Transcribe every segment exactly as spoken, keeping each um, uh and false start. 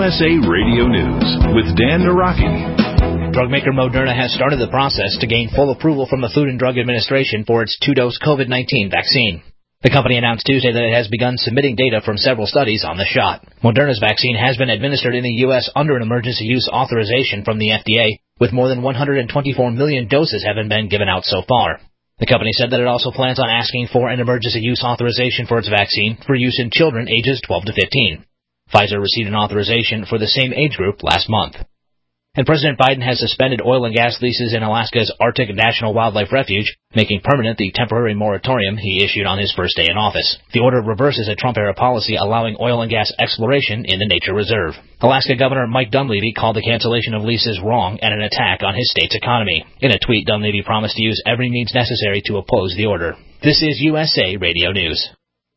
S A Radio News with Dan Naraki. Drug maker Moderna has started the process to gain full approval from the Food and Drug Administration for its two-dose COVID nineteen vaccine. The company announced Tuesday that it has begun submitting data from several studies on the shot. Moderna's vaccine has been administered in the U S under an emergency use authorization from the F D A, with more than one hundred twenty-four million doses having been given out so far. The company said that it also plans on asking for an emergency use authorization for its vaccine for use in children ages twelve to fifteen. Pfizer received an authorization for the same age group last month. And President Biden has suspended oil and gas leases in Alaska's Arctic National Wildlife Refuge, making permanent the temporary moratorium he issued on his first day in office. The order reverses a Trump-era policy allowing oil and gas exploration in the nature reserve. Alaska Governor Mike Dunleavy called the cancellation of leases wrong and an attack on his state's economy. In a tweet, Dunleavy promised to use every means necessary to oppose the order. This is U S A Radio News.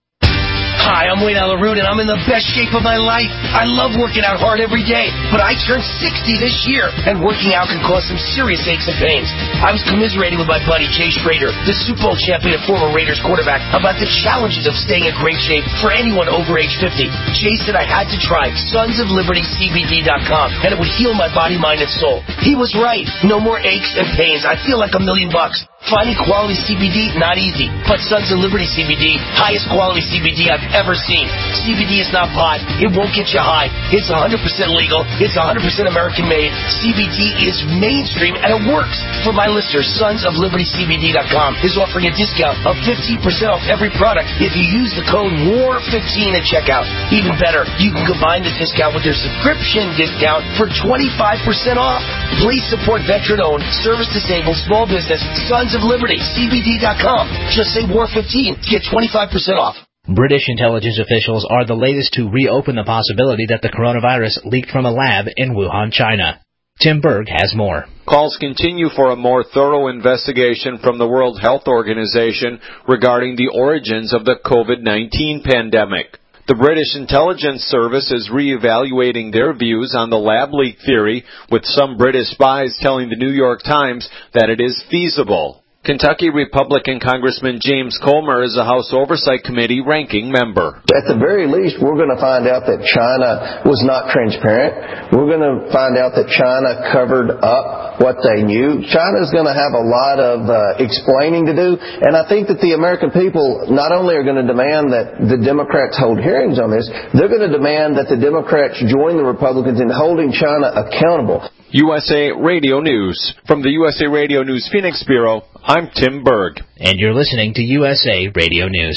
Hi, I'm Wayne Alaroot, and I'm in the best shape of my life. I love working out hard every day, but I turned sixty this year, and working out can cause some serious aches and pains. I was commiserating with my buddy Jay Schrader, the Super Bowl champion and former Raiders quarterback, about the challenges of staying in great shape for anyone over age fifty. Jay said I had to try Sons of Liberty C B D dot com, and it would heal my body, mind, and soul. He was right. No more aches and pains. I feel like a million bucks. Finding quality C B D, not easy. But Sons of Liberty C B D, highest quality C B D I've ever seen. C B D is not pot. It won't get you high. It's one hundred percent legal. It's one hundred percent American made. C B D is mainstream and it works. For my listeners, Sons of Liberty C B D dot com is offering a discount of fifteen percent off every product if you use the code W A R fifteen at checkout. Even better, you can combine the discount with their subscription discount for twenty-five percent off. Please support veteran-owned, service-disabled, small business, Sons of Liberty C B D dot com. Just say W A R fifteen to get twenty-five percent off. British intelligence officials are the latest to reopen the possibility that the coronavirus leaked from a lab in Wuhan, China. Tim Berg has more. Calls continue for a more thorough investigation from the World Health Organization regarding the origins of the COVID nineteen pandemic. The British Intelligence Service is re-evaluating their views on the lab leak theory, with some British spies telling the New York Times that it is feasible. Kentucky Republican Congressman James Comer is a House Oversight Committee ranking member. At the very least, we're going to find out that China was not transparent. We're going to find out that China covered up what they knew. China's going to have a lot of uh, explaining to do, and I think that the American people not only are going to demand that the Democrats hold hearings on this, they're going to demand that the Democrats join the Republicans in holding China accountable. U S A Radio News. From the U S A Radio News Phoenix Bureau, I'm Tim Berg. And you're listening to U S A Radio News.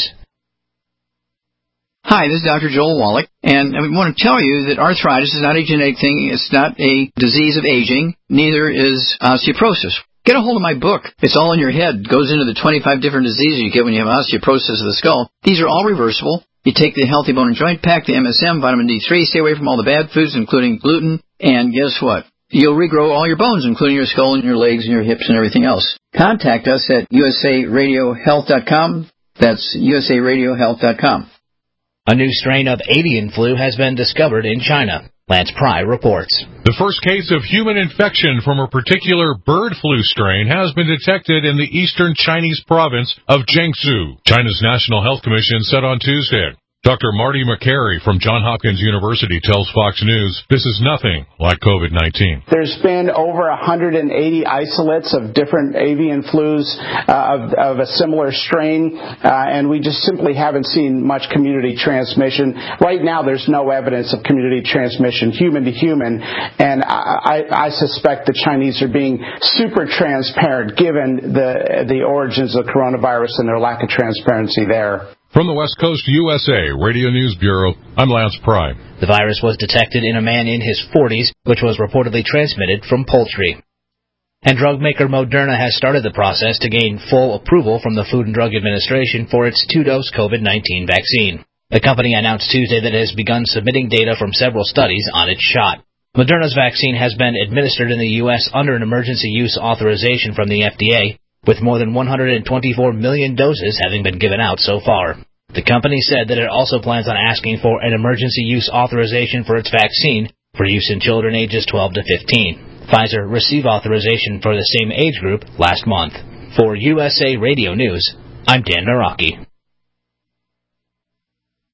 Hi, this is Doctor Joel Wallach, and I want to tell you that arthritis is not a genetic thing. It's not a disease of aging. Neither is osteoporosis. Get a hold of my book. It's all in your head. It goes into the twenty-five different diseases you get when you have osteoporosis of the skull. These are all reversible. You take the Healthy Bone and Joint Pack, the M S M, vitamin D three, stay away from all the bad foods, including gluten, and guess what? You'll regrow all your bones, including your skull and your legs and your hips and everything else. Contact us at U S A radio health dot com. That's U S A radio health dot com. A new strain of avian flu has been discovered in China. Lance Pry reports. The first case of human infection from a particular bird flu strain has been detected in the eastern Chinese province of Jiangsu. China's National Health Commission said on Tuesday. Doctor Marty McCary from Johns Hopkins University tells Fox News this is nothing like COVID nineteen. There's been over one hundred eighty isolates of different avian flus uh, of, of a similar strain, uh, and we just simply haven't seen much community transmission. Right now, there's no evidence of community transmission, human to human, and I, I, I suspect the Chinese are being super transparent given the, the origins of the coronavirus and their lack of transparency there. From the West Coast U S A Radio News Bureau, I'm Lance Pry. The virus was detected in a man in his forties, which was reportedly transmitted from poultry. And drug maker Moderna has started the process to gain full approval from the Food and Drug Administration for its two-dose COVID nineteen vaccine. The company announced Tuesday that it has begun submitting data from several studies on its shot. Moderna's vaccine has been administered in the U S under an emergency use authorization from the F D A, with more than one hundred twenty-four million doses having been given out so far. The company said that it also plans on asking for an emergency use authorization for its vaccine for use in children ages twelve to fifteen. Pfizer received authorization for the same age group last month. For U S A Radio News, I'm Dan Naraki.